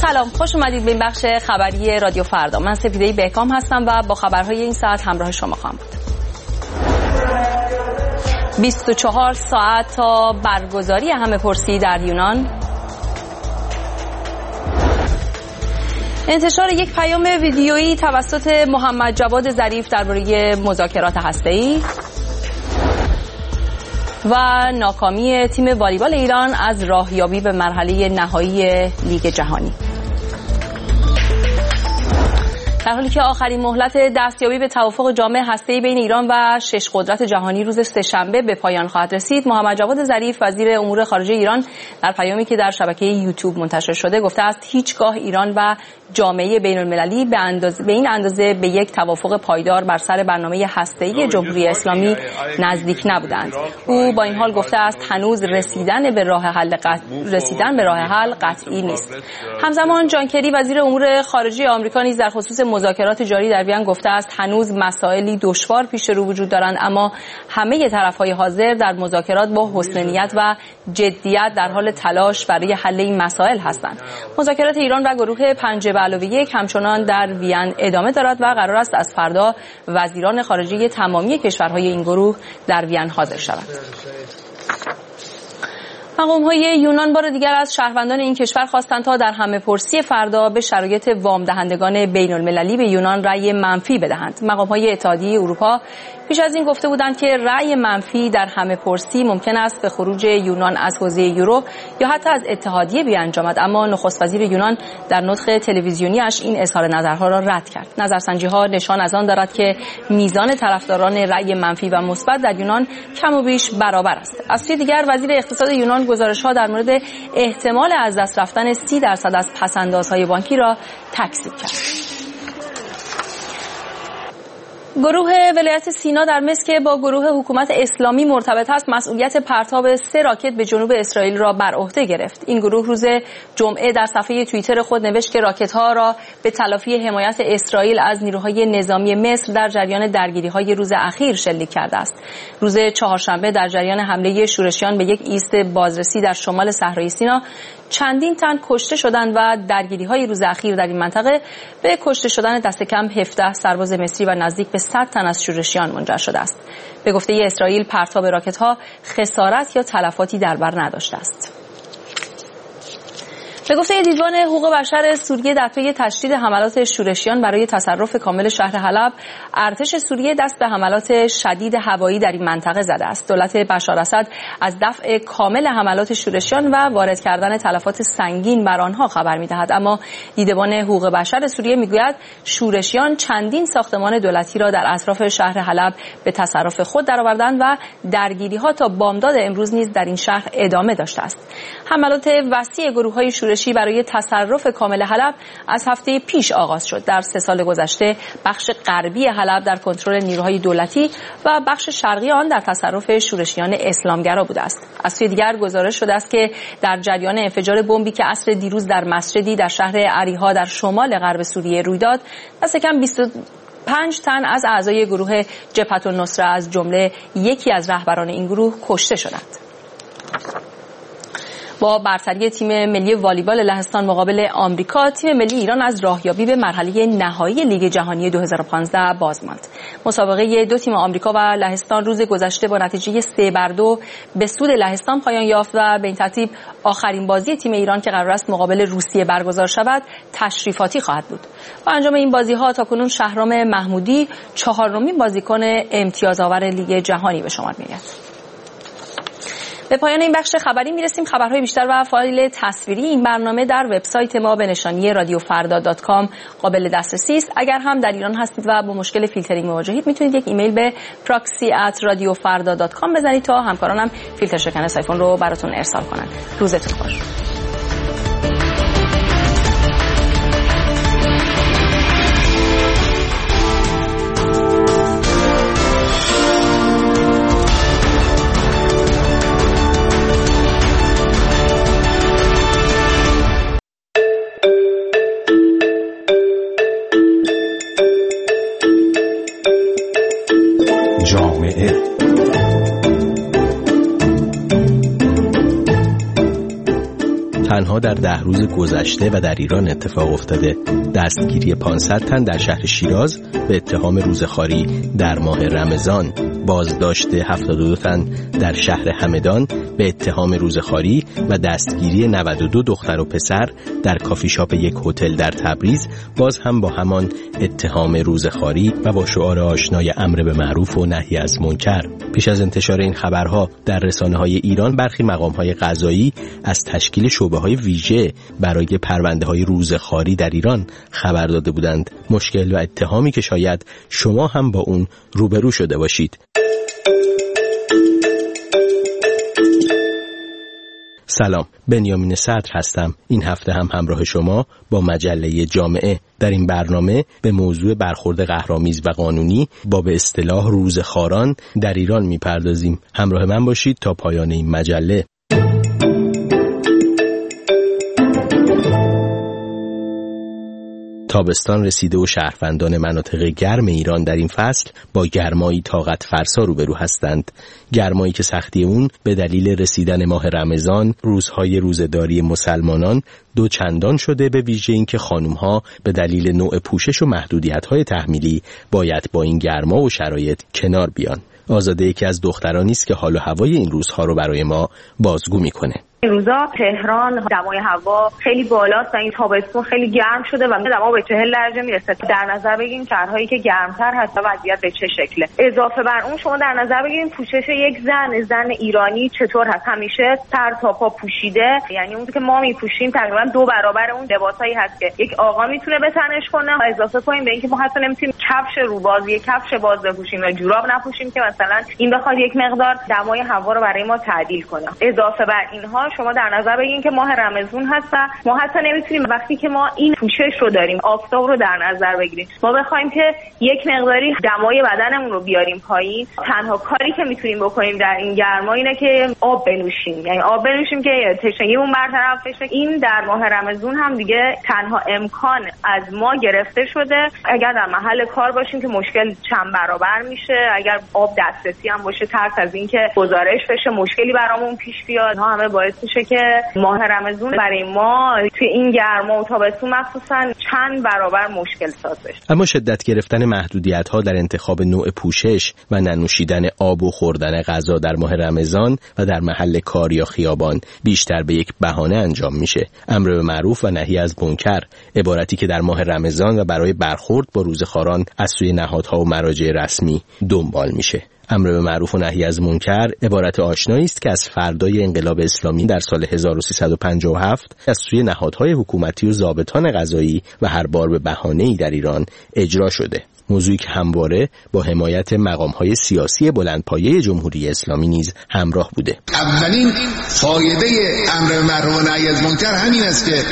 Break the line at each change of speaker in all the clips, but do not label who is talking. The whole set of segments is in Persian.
سلام، خوش اومدید به این بخش خبری رادیو فردا. من سپیده بهکام هستم و با خبرهای این ساعت همراه شما خواهم بود. 24 ساعت تا برگزاری همه‌پرسی در یونان. انتشار یک پیام ویدیویی توسط محمد جواد ظریف درباره مذاکرات هسته‌ای و ناکامی تیم والیبال ایران از راهیابی به مرحله نهایی لیگ جهانی. در حالی که آخرین مهلت دستیابی به توافق جامع هسته‌ای بین ایران و 6 قدرت جهانی روز سه‌شنبه به پایان خواهد رسید، محمد جواد ظریف وزیر امور خارجه ایران در پیامی که در شبکه یوتیوب منتشر شده گفته است هیچگاه ایران و جامعه بین‌المللی به این اندازه به یک توافق پایدار بر سر برنامه هسته‌ای جمهوری اسلامی نزدیک نبودند. او با این حال گفته است هنوز رسیدن به راه حل قطعی نیست. همزمان جان کری وزیر امور خارجه آمریکا نیز در خصوص مذاکرات جاری در وین گفته است هنوز مسائلی دشوار پیش رو وجود دارند، اما همه طرف‌های حاضر در مذاکرات با حسن نیت و جدیت در حال تلاش برای حل این مسائل هستند. مذاکرات ایران و گروه 5+1 همچنان در وین ادامه دارد و قرار است از فردا وزیران خارجه تمامی کشورهای این گروه در وین حاضر شوند. مقام‌های یونان بار دیگر از شهروندان این کشور خواستند تا در همه‌پرسی فردا به شرایط وام دهندگان بین‌المللی به یونان رأی منفی بدهند. مقام‌های اتحادیه اروپا پیش از این گفته بودند که رأی منفی در همه‌پرسی ممکن است به خروج یونان از حوزه یورو یا حتی از اتحادیه بیانجامد، اما نخست وزیر یونان در نطق تلویزیونی‌اش این اظهار نظرها را رد کرد. نظرسنجی‌ها نشان از آن دارد که میزان طرفداران رأی منفی و مثبت در یونان کم و بیش برابر است. از سوی دیگر وزیر اقتصاد یونان گزارش‌ها در مورد احتمال از دست رفتن 30% از پس‌اندازهای بانکی را تکذیب کرد. گروه ولایت سینا در مصر که با گروه حکومت اسلامی مرتبط است، مسئولیت پرتاب 3 راکت به جنوب اسرائیل را بر عهده گرفت. این گروه روز جمعه در صفحه توییتر خود نوشت که راکت‌ها را به تلافی حمایت اسرائیل از نیروهای نظامی مصر در جریان درگیری‌های روز اخیر شلیک کرده است. روز چهارشنبه در جریان حمله شورشیان به یک ایست بازرسی در شمال صحرای سینا چندین تن کشته شدند و درگیری‌های روز اخیر در این منطقه به کشته شدن دست کم 17 سرباز مصری و نزدیک به 100 تن از شورشیان منجر شده است. به گفته اسرائیل پرتاب راکت‌ها خسارت یا تلفاتی در بر نداشته است. به گفته دیوان حقوق بشر سوریه در پی تشدید حملات شورشیان برای تصرف کامل شهر حلب، ارتش سوریه دست به حملات شدید هوایی در این منطقه زده است. دولت بشار اسد از دفع کامل حملات شورشیان و وارد کردن تلفات سنگین بر آنها خبر می‌دهد، اما دیدبان حقوق بشر سوریه می‌گوید شورشیان چندین ساختمان دولتی را در اطراف شهر حلب به تصرف خود درآوردند و درگیری‌ها تا بامداد امروز نیز در این شهر ادامه داشته است. حملات وسیع گروه‌های شورشی برای تصرف کامل حلب از هفته پیش آغاز شد. در 3 سال گذشته بخش غربی حلب در کنترل نیروهای دولتی و بخش شرقی آن در تصرف شورشیان اسلامگرا بوده است. از سوی دیگر گزارش شده است که در جریان انفجار بمبی که عصر دیروز در مسجدی در شهر عریها در شمال غرب سوریه روی داد، دست کم 25 تن از اعضای گروه جبهة النصره از جمله یکی از رهبران این گروه کشته شدند. با برتری تیم ملی والیبال لهستان مقابل آمریکا، تیم ملی ایران از راهیابی به مرحله نهایی لیگ جهانی 2015 باز ماند. مسابقه 2 تیم آمریکا و لهستان روز گذشته با نتیجه 3-2 به سود لهستان پایان یافت و به این ترتیب آخرین بازی تیم ایران که قرار است مقابل روسیه برگزار شود تشریفاتی خواهد بود. با انجام این بازی‌ها تاکنون شهرام محمودی 4مین بازیکن امتیازآور لیگ جهانی به شمار می‌آید. به پایان این بخش خبری میرسیم. خبرهای بیشتر و فایل تصویری این برنامه در وبسایت ما به نشانی radiofarda.com قابل دسترسی است. اگر هم در ایران هستید و با مشکل فیلترینگ مواجهید، میتونید یک ایمیل به proxy@radiofarda.com بزنید تا همکارانم فیلتر شکن سایفون رو براتون ارسال کنن. روزتون خوش.
در 10 روز گذشته و در ایران اتفاق افتاده: دستگیری 500 تن در شهر شیراز به اتهام روزخواری در ماه رمضان، بازداشت 72 تن در شهر همدان به اتهام روزخواری و دستگیری 92 دختر و پسر در کافی شاپ یک هتل در تبریز، باز هم با همان اتهام روزخواری و با شعار آشنای امر به معروف و نهی از منکر. پیش از انتشار این خبرها در رسانه‌های ایران، برخی مقام‌های قضایی از تشکیل شعبه‌های ویژه برای پرونده‌های روزخواری در ایران خبر داده بودند. مشکل و اتهامی که شاید شما هم با اون روبرو شده باشید. سلام، بنیامین صدر هستم. این هفته هم همراه شما با مجله جامعه. در این برنامه به موضوع برخورد قهرآمیز و قانونی با به اصطلاح روزخواران در ایران میپردازیم. همراه من باشید تا پایان این مجله. تابستان رسیده و شهروندان مناطق گرم ایران در این فصل با گرمایی طاقت فرسا روبرو هستند. گرمایی که سختی اون به دلیل رسیدن ماه رمضان، روزهای روزه‌داری مسلمانان دو چندان شده، به ویژه این که خانم‌ها به دلیل نوع پوشش و محدودیت‌های تحمیلی باید با این گرما و شرایط کنار بیان. آزاده یکی از دخترانی است که حال و هوای این روزها رو برای ما بازگو می‌کنه.
این روزا تهران دمای هوا خیلی بالاست و این تابستون خیلی گرم شده و دما به 40 درجه میرسه. در نظر بگیریم شهرهایی که گرمتر هست وضعیت به چه شکله. اضافه بر اون شما در نظر بگیریم پوشش یک زن ایرانی چطور هست. همیشه سر تا پا پوشیده، یعنی اون که ما میپوشیم تقریبا 2 برابر اون لباسایی هست که یک آقا میتونه به تنش کنه. اضافه کنیم به اینکه ما حتی نمیتونیم کفش روباز، یک کفش باز بپوشیم و جوراب نپوشیم که مثلا این بخواد یک مقدار دمای هوا رو برای ما تعدیل کنه. اضافه بر اینها شما در نظر بگیرید که ماه رمضان هست و ما حتی نمیتونیم وقتی که ما این پوشش رو داریم، آفتاب رو در نظر بگیریم، ما بخوایم که یک مقداری دمای بدنمون رو بیاریم پایین، تنها کاری که میتونیم بکنیم در این گرما اینه که آب بنوشیم. یعنی آب بنوشیم که تشنگیمون برطرف بشه. این در ماه رمضان هم دیگه تنها امکان از ما گرفته شده. اگر در محل کار باشیم که مشکل چند برابر میشه، اگر آب دسترسی هم باشه ترس از این که گزارش بشه مشکلی برامون پیش بیاد. ها همه باعث میشه که ماه رمضان برای ما توی این گرما و تابستون مخصوصا چند برابر مشکل ساز بشه.
اما شدت گرفتن محدودیت‌ها در انتخاب نوع پوشش و ننوشیدن آب و خوردن غذا در ماه رمضان و در محل کار یا خیابان بیشتر به یک بهانه انجام میشه. امر به معروف و نهی از منکر، عبارتی که در ماه رمضان و برای برخورد با روزخواران از سوی نهادها و مراجع رسمی دنبال میشه. امر به معروف و نهی از منکر عبارت آشنایی است که از فردای انقلاب اسلامی در سال 1357 از سوی نهادهای حکومتی و ضابطان قضایی و هر بار به بهانه‌ای در ایران اجرا شده. موضوعی که همواره با حمایت مقام‌های سیاسی بلندپایه جمهوری اسلامی نیز همراه بوده.
اولین فایده امر به معروف و نهی از منکر همین است که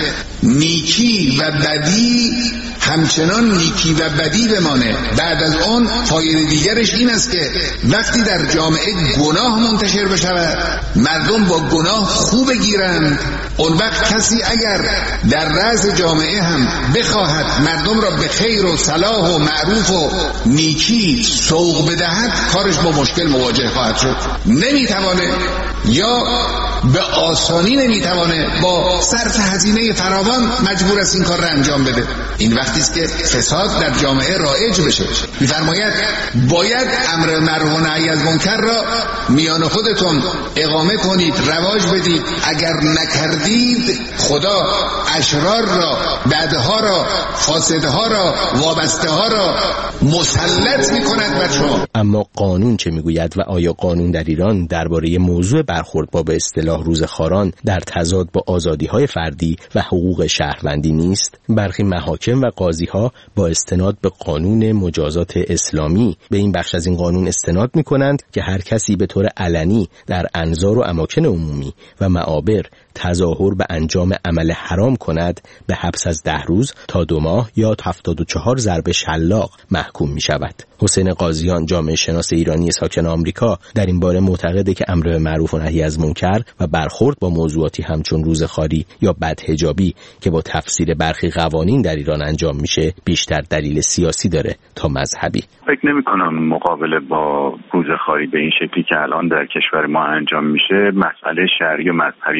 نیکی و بدی همچنان نیکی و بدی بمانه. بعد از اون فایده دیگرش این است که وقتی در جامعه گناه منتشر بشود، مردم با گناه خوب بگیرند، اون وقت کسی اگر در رأس جامعه هم بخواهد مردم را به خیر و صلاح و معروف و نیکی سوق بدهد، کارش با مشکل مواجه خواهد شد. نمیتوانه، یا به آسانی نمیتوانه، با صرف هزینه فراوان مجبور است این کار را انجام بده. این وقتی است که فساد در جامعه رایج بشه. می‌فرماید باید امر معروف و نهی از منکر را میان خودتون اقامه کنید، رواج بدید. اگر نکردید خدا اشرار را، بدها را، فاسدها را، وابسته ها را مسلط می‌کند بر شما.
اما قانون چه میگوید و آیا قانون در ایران درباره موضوع برخورد با به اصطلاح روزخواران در تضاد با آزادی‌های فردی و حقوق شهروندی نیست؟ برخی محاکم و قاضی‌ها با استناد به قانون مجازات اسلامی به این بخش از این قانون استناد می‌کنند که هر کسی به طور علنی در انظار و اماکن عمومی و معابر تظاهر به انجام عمل حرام کند به حبس از 10 روز تا 2 ماه یا 74 ضرب شلاق محکوم می شود. حسین قاضیان، جامعه شناس ایرانی ساکن آمریکا، در این باره معتقده که امر به معروف و نهی از منکر و برخورد با موضوعاتی همچون روزخواری یا بدحجابی که با تفسیر برخی قوانین در ایران انجام میشه بیشتر دلیل سیاسی داره تا مذهبی.
فکر نمی‌کنم مقابله با روزخواری به این شکلی که الان در کشور ما انجام میشه مسئله شرعی و مذهبی باشه.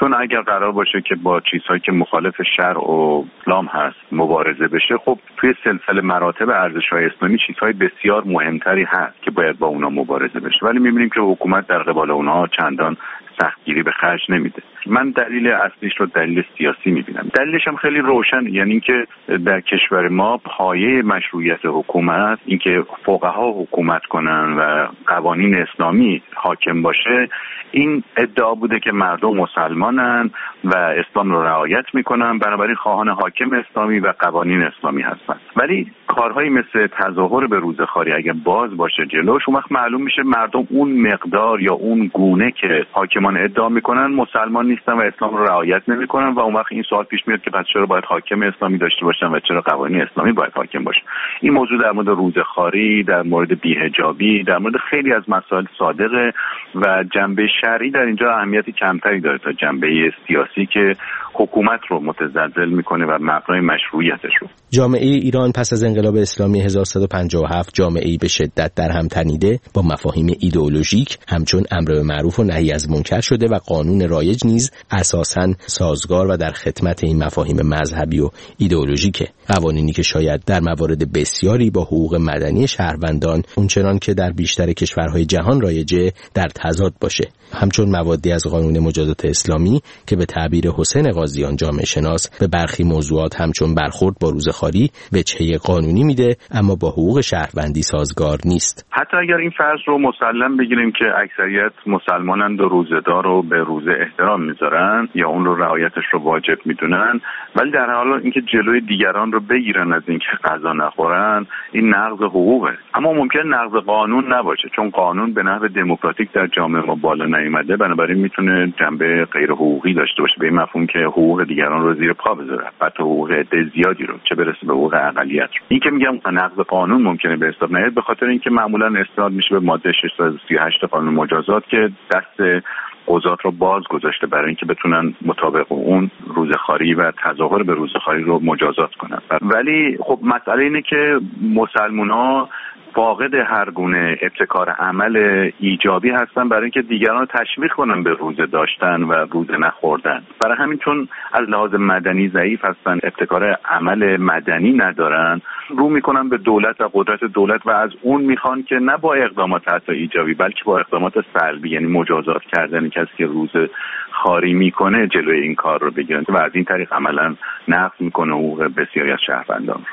چون اگر قرار باشه که با چیزهایی که مخالف شرع و اسلام هست مبارزه بشه، خب توی سلسله مراتب ارزش‌های اسلامی چیزهای بسیار مهمتری هست که باید با اونا مبارزه بشه، ولی می‌بینیم که حکومت در قبال اونها چندان سختگیری به خرج نمیده. من دلیل اصلیش رو دلیل سیاسی میبینم. دلیلش هم خیلی روشن، یعنی اینکه در کشور ما پایه مشروعیت حکومت، اینکه فقها حکومت کنن و قوانین اسلامی حاکم باشه، این ادعا بوده که مردم مسلمانن و اسلام رو رعایت میکنن، بنابراین خواهان حاکم اسلامی و قوانین اسلامی هستن. ولی کارهایی مثل تظاهر به روزخواری اگه باز باشه جلوش، اون وقت معلوم میشه مردم اون مقدار یا اون گونه که حاکمان ادعا میکنن مسلمان نیستن و اسلام رو رعایت نمیکنن و اون وقت این سوال پیش میاد که پس چرا باید حاکم اسلامی داشته باشن و چرا قوانین اسلامی باید حاکم باشه. این موضوع در مورد روزخواری، در مورد بی‌حجابی، در مورد خیلی از مسائل صادقه و جنبه شرعی در اینجا اهمیت کمتری داره تا جنبه سیاسی که حکومت رو متزلزل میکنه و مبنای مشروعیتش رو.
جامعه ایران پس از انقلاب اسلامی 1157 جامعه‌ای به شدت در هم تنیده با مفاهیم ایدئولوژیک همچون امر به معروف و نهی از منکر شده و قانون رایج نیز اساساً سازگار و در خدمت این مفاهیم مذهبی و ایدئولوژیکه. قوانینی که شاید در موارد بسیاری با حقوق مدنی شهروندان اونچنان که در بیشتر کشورهای جهان رایجه در تضاد باشه، همچون موادی از قانون مجازات اسلامی که به تعبیر حسین قاضیان جامعه شناس به برخی موضوعات همچون برخورد با روزخواری وجهه قانونی میده اما با حقوق شهروندی سازگار نیست.
حتی اگر این فرض رو مسلم بگیریم که اکثریت مسلمانند و روزه‌دار رو به روزه احترام میذارن یا اون رو رعایتش رو واجب میدونن، ولی در حال اینکه جلوی دیگران رو بگیرن از اینکه غذا نخورن، این نقض حقوقه. اما ممکن نقض قانون نباشه، چون قانون به نحو دموکراتیک در جامعه ما بالا نیامده، بنابراین میتونه جنبه غیر حقوقی داشته باشه، به این مفهوم که حقوق دیگران رو زیر پا بذاره، حتی حقوق عده زیادی رو، چه برسه به حقوق اقلیت رو. این که میگم نقض قانون ممکنه به حساب نیاد به خاطر اینکه معمولا استناد میشه به ماده 638 قانون مجازات که دست قضات رو باز گذاشته برای اینکه بتونن مطابق اون روزخواری و تظاهر به روزخواری رو مجازات کنن. ولی خب مسئله اینه که مسلمان‌ها فاقد هر گونه ابتکار عمل ایجابی هستن برای اینکه دیگران رو تشویق کنن به روزه داشتن و روزه نخوردن. برای همین چون از لحاظ مدنی ضعیف هستن، ابتکار عمل مدنی ندارن، رو میکنن به دولت و قدرت دولت و از اون میخوان که نه با اقدامات حتی ایجابی بلکه با اقدامات سلبی، یعنی مجازات کردن کسی که روزه خواری میکنه جلوی این کار رو بگیرن و از این طریق عملا نقض میکنه حقوق بسیاری از شهروندان.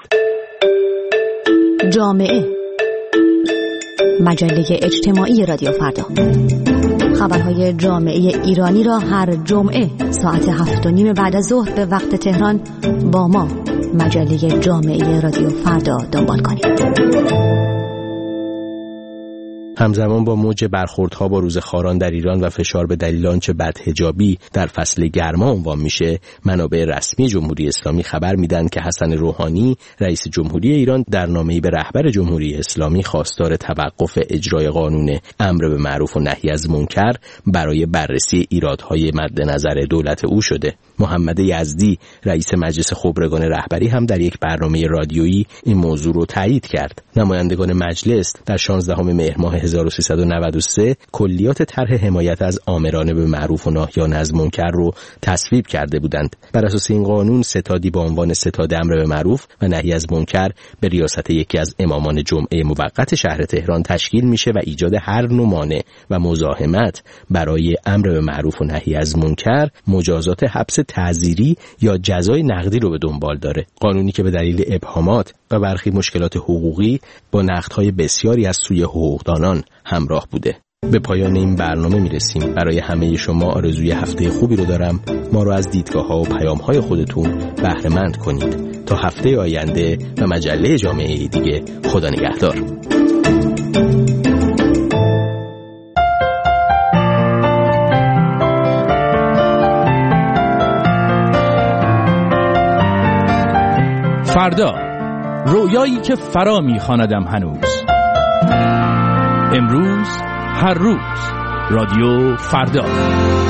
جامعه، مجله اجتماعی رادیو فردا. خبرهای جامعه ایرانی را هر جمعه ساعت 7:30 بعد از ظهر به وقت تهران با ما مجله جامعه رادیو فردا دنبال کنید.
همزمان با موج برخوردها با روزخواران در ایران و فشار به دلیل آنچه بدحجابی در فصل گرما عنوان میشه، منابع رسمی جمهوری اسلامی خبر میدن که حسن روحانی رئیس جمهوری ایران در نامه‌ای به رهبر جمهوری اسلامی خواستار توقف اجرای قانون امر به معروف و نهی از منکر برای بررسی ایرادهای مد نظر دولت او شده. محمد یزدی رئیس مجلس خبرگان رهبری هم در یک برنامه رادیویی این موضوع رو تایید کرد. نمایندگان مجلس در 16 مهر ماه 1393 کلیات طرح حمایت از آمران به معروف و ناهیان از منکر رو تصویب کرده بودند. بر اساس این قانون ستادی با عنوان ستاد امر به معروف و نهی از منکر به ریاست یکی از امامان جمعه موقت شهر تهران تشکیل میشه و ایجاد هر نوع مانع و مزاحمت برای امر به معروف و نهی از منکر مجازات حبس تعزیری یا جزای نقدی رو به دنبال داره. قانونی که به دلیل ابهامات و برخی مشکلات حقوقی با نقدهای بسیاری از سوی حقوقدانان همراه بوده. به پایان این برنامه میرسیم. برای همه شما آرزوی هفته خوبی رو دارم. ما رو از دیدگاه‌ها و پیام‌های خودتون بهره مند کنید. تا هفته آینده و مجله جامعه دیگه، خدا نگهدار.
فردا، رویایی که فرا می‌خواندم هنوز. امروز، هر روز، رادیو فردا.